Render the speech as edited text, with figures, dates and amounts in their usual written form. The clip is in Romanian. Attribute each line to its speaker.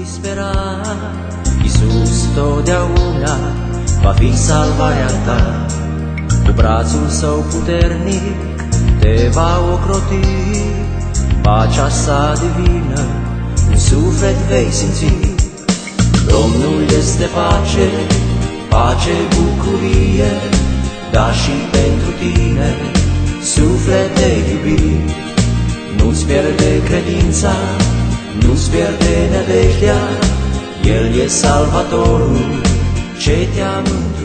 Speaker 1: dispera, Iisus totdeauna va fi salvarea ta. Cu brațul său puternic te va ocroti, pacea sa divină în suflet vei simți. Domnul este pace, pace, bucurie, dar și pentru tine suflet de iubit. Nu-ți pierde credința, nu-ți pierde nădejdea, El e Salvatorul ce te-a mântuit.